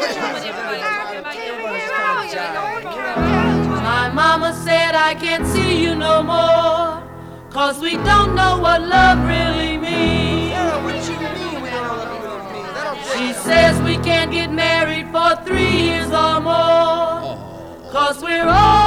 My mama said I can't see you no more, 'cause we don't know what love really means. She says we can't get married for 3 years or more, 'cause we're old.